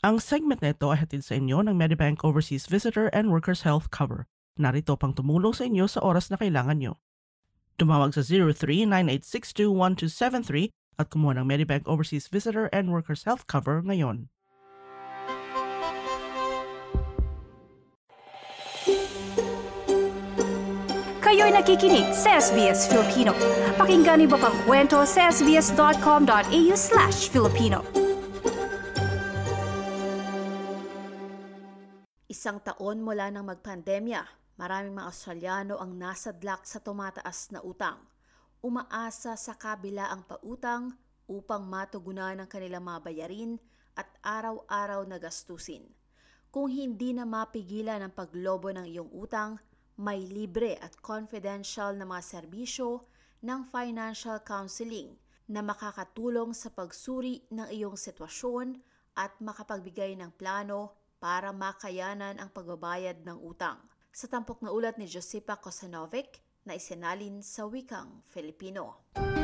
Ang segment na ito ay hatid sa inyo ng Medibank Overseas Visitor and Workers Health Cover. Narito pang tumulong sa inyo sa oras na kailangan nyo. Tumawag sa 03-9862-1273 at kumuha ng Medibank Overseas Visitor and Workers Health Cover ngayon. Kayo'y nakikinig sa SBS Filipino. Pakinggan niyo pa ang kwento sa sbs.com.au/Filipino. Isang taon mula nang magpandemya, maraming mga Australiano ang nasadlak sa tumataas na utang. Umaasa sa kabilaang pautang upang matugunan ang kanilang mga bayarin at araw-araw na gastusin. Kung hindi na mapigilan ang paglobo ng iyong utang, may libre at confidential na mga serbisyo ng financial counseling na makakatulong sa pagsuri ng iyong sitwasyon at makapagbigay ng plano para makayanan ang pagbabayad ng utang. Sa tampok na ulat ni Josipa Kosanovic na isinalin sa wikang Filipino.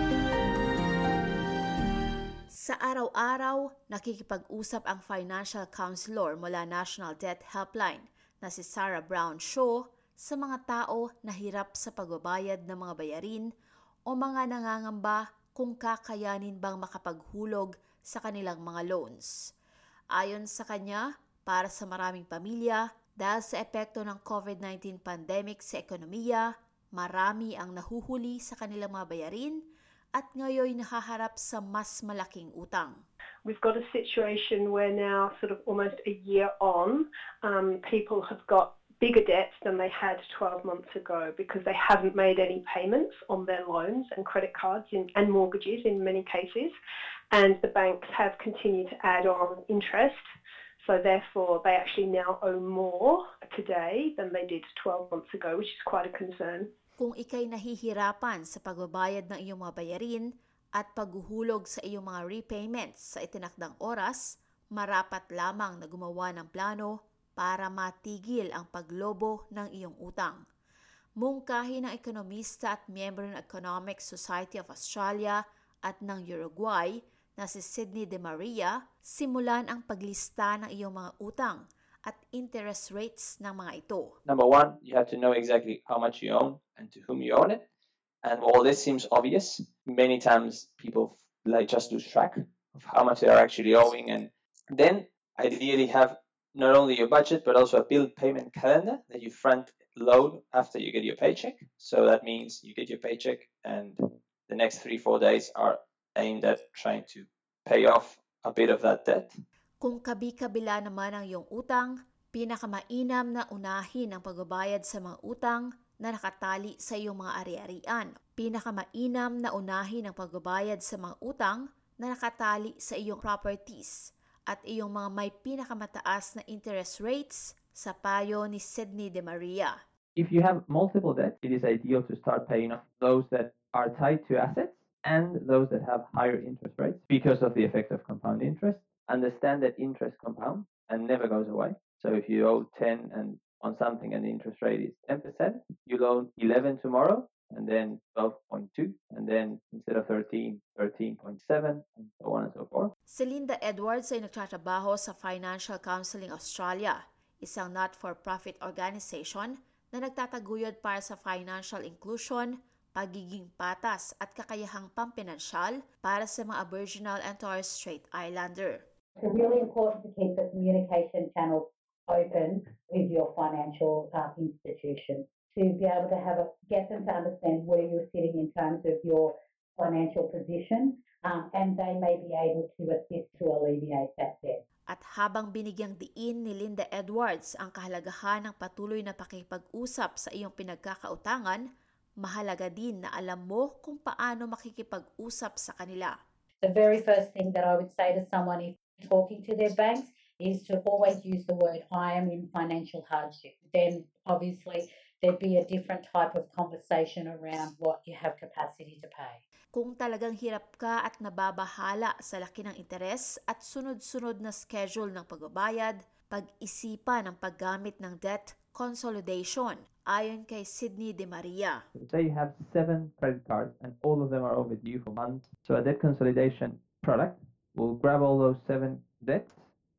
Sa araw-araw, nakikipag-usap ang financial counselor mula National Debt Helpline na si Sarah Brown Shaw sa mga tao na hirap sa pagbabayad ng mga bayarin o mga nangangamba kung kakayanin bang makapaghulog sa kanilang mga loans. Ayon sa kanya, para sa maraming pamilya, dahil sa epekto ng COVID-19 pandemic sa ekonomiya, marami ang nahuhuli sa kanilang mga bayarin at ngayon nahaharap sa mas malaking utang. We've got a situation where now, sort of almost a year on, people have got bigger debts than they had 12 months ago because they haven't made any payments on their loans and credit cards and mortgages in many cases, and the banks have continued to add on interest. So therefore, they actually now owe more today than they did 12 months ago, which is quite a concern. Kung ikay nahihirapan sa pagbabayad ng iyong mga bayarin at paghuhulog sa iyong mga repayments sa itinakdang oras, marapat lamang na gumawa ng plano para matigil ang paglobo ng iyong utang. Mungkahi ng ekonomista at miyembro ng Economic Society of Australia at ng Uruguay na si Sydney De Maria, simulan ang paglista ng iyong mga utang at interest rates ng mga ito. Number one, you have to know exactly how much you own and to whom you own it. And while this seems obvious, many times people just lose track of how much they are actually owing. And then ideally have not only your budget, but also a bill payment calendar that you front load after you get your paycheck. So that means you get your paycheck and the next 3-4 days are aimed at trying to pay off a bit of that debt. Kung kabi-kabila naman ang iyong utang, pinakamainam na unahin ang pagbabayad sa mga utang na nakatali sa iyong mga ari-arian. Pinakamainam na unahin ang pagbabayad sa mga utang na nakatali sa iyong properties at iyong mga may pinakamataas na interest rates sa payo ni Sydney De Maria. If you have multiple debts, it is ideal to start paying off those that are tied to assets and those that have higher interest rates because of the effect of compound interest. Understand that interest compounds and never goes away. So if you owe 10 and on something and the interest rate is 10%, you'll owe 11 tomorrow and then 12.2 and then instead of 13, 13.7 and so on and so forth. Si Linda Edwards ay nagtatrabaho sa Financial Counseling Australia, isang not-for-profit organization na nagtataguyod para sa financial inclusion, pagiging patas at kakayahang pampinansyal para sa mga Aboriginal and Torres Strait Islander. It's really important to keep the communication channels open with your financial institution to be able to get them to understand where you're sitting in terms of your financial position, and they may be able to assist to alleviate that debt. At habang binigyang diin ni Linda Edwards ang kahalagahan ng patuloy na pakikipag-usap sa iyong pinagkakautangan, mahalaga din na alam mo kung paano makikipag-usap sa kanila. The very first thing that I would say to someone if talking to their banks is to always use the word, I am in financial hardship. Then obviously there'd be a different type of conversation around what you have capacity to pay. Kung talagang hirap ka at nababahala sa laki ng interes at sunod-sunod na schedule ng pagbabayad, pag-isipan ang paggamit ng debt consolidation, ayon kay Sydney De Maria. Say you have 7 credit cards and all of them are overdue for months. So a debt consolidation product will grab all those 7 debts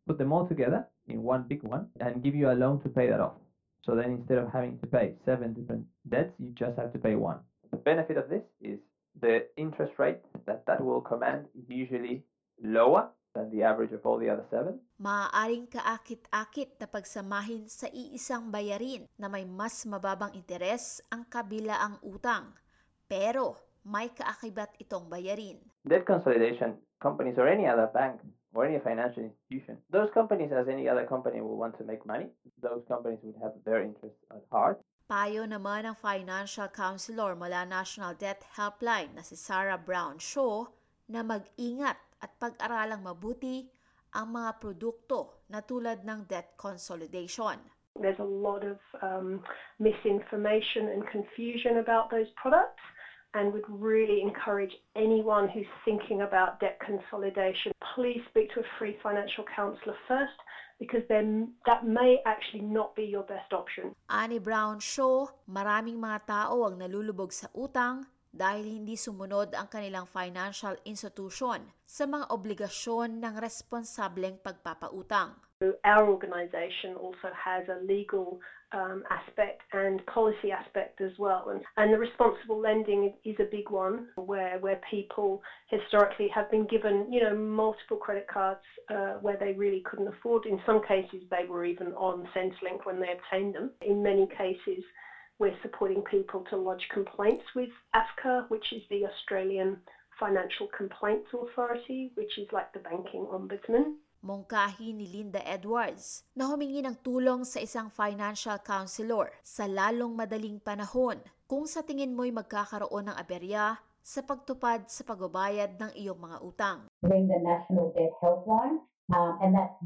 put them all together in one big one and give you a loan to pay that off. So then instead of having to pay 7 different debts, you just have to pay one. The benefit of this is the interest rate that will command is usually lower than the average of all the other 7. Maaaring kaakit-akit na pagsamahin sa iisang bayarin na may mas mababang interes ang kabilaang utang. Pero may kaakibat itong bayarin. Debt consolidation companies or any other bank or any financial institution, those companies, as any other company, will want to make money. Those companies would have their interests at heart. Payo naman ng financial counselor mula National Debt Helpline na si Sarah Brown Shaw na mag-ingat at pag-aralang mabuti ang mga produkto na tulad ng debt consolidation. There's a lot of misinformation and confusion about those products, and would really encourage anyone who's thinking about debt consolidation, please speak to a free financial counsellor first, because then that may actually not be your best option. Ani Brown Shaw, maraming mga tao ang nalulubog sa utang dahil hindi sumunod ang kanilang financial institution sa mga obligasyon ng responsableng pagpapautang. Our organisation also has a legal aspect and policy aspect as well, and the responsible lending is a big one where people historically have been given multiple credit cards where they really couldn't afford. In some cases they were even on Centrelink when they obtained them. In many cases we're supporting people to lodge complaints with AFCA, which is the Australian Financial Complaints Authority, which is like the banking ombudsman. Mungkahi ni Linda Edwards na humingi ng tulong sa isang financial counselor sa lalong madaling panahon kung sa tingin mo'y magkakaroon ng aberya sa pagtupad sa pagbabayad ng iyong mga utang. Ring the National Debt Helpline, and that's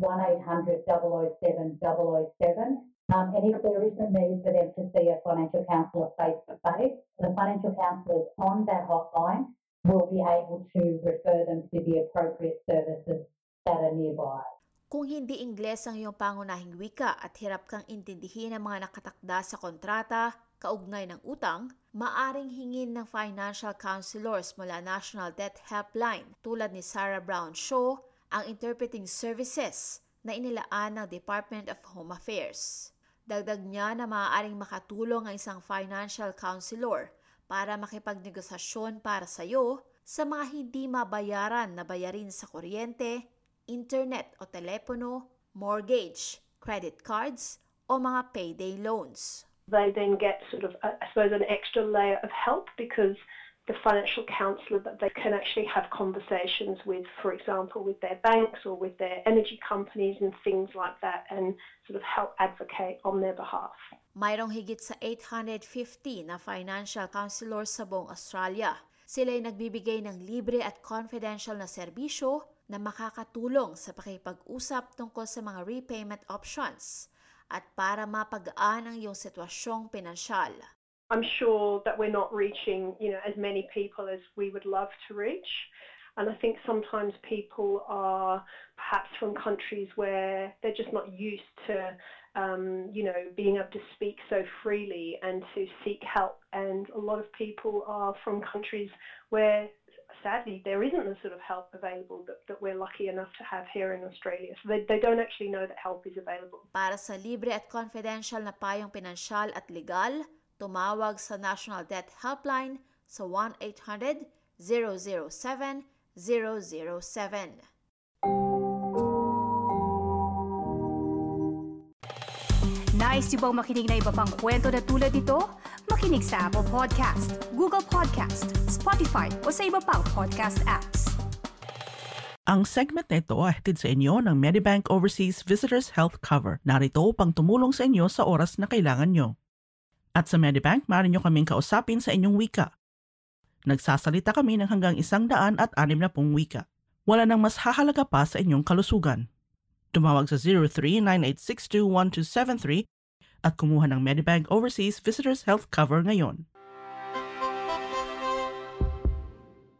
1-800-007-007. And if there is a need for them to see a financial counsellor face-to-face, the financial counsellors on that hotline will be able to refer them to the appropriate services that are nearby. Kung hindi Ingles ang iyong pangunahing wika at hirap kang intindihin ang mga nakatakda sa kontrata, kaugnay ng utang, maaring hingin ng financial counselors mula National Debt Helpline tulad ni Sarah Brown Shaw ang interpreting services na inilaan ng Department of Home Affairs. Dagdag niya na maaaring makatulong ang isang financial counselor para makipagnegosasyon para sa iyo sa mga hindi mabayaran na bayarin sa kuryente, internet o telepono, mortgage, credit cards, o mga payday loans. They then get sort of, I suppose, an extra layer of help because the financial counsellor that they can actually have conversations with, for example, with their banks or with their energy companies and things like that, and sort of help advocate on their behalf. Mayroong higit sa 850 na financial counselors sa buong Australia. Sila ay nagbibigay ng libre at confidential na serbisyo na makakatulong sa pakipag-usap tungkol sa mga repayment options at para mapagaan ang iyong sitwasyong pinansyal. I'm sure that we're not reaching, as many people as we would love to reach. And I think sometimes people are perhaps from countries where they're just not used to, being able to speak so freely and to seek help. And a lot of people are from countries where, sadly, there isn't the sort of help available that we're lucky enough to have here in Australia. So they don't actually know that help is available. Para sa libre at confidential na payong pinansyal at legal, tumawag sa National Debt Helpline sa 1-800-007-007. Nice yung bang makinig na iba pang kwento na tulad ito? Makinig sa Apple Podcast, Google Podcast, Spotify o sa iba pang podcast apps. Ang segment na ito ay hatid sa inyo ng Medibank Overseas Visitors Health Cover. Narito upang tumulong sa inyo sa oras na kailangan nyo. At sa Medibank, maaari nyo kaming kausapin sa inyong wika. Nagsasalita kami ng hanggang 160 wika. Wala nang mas hahalaga pa sa inyong kalusugan. Tumawag sa 03-9862-1273 at kumuha ng Medibank Overseas Visitors Health Cover ngayon.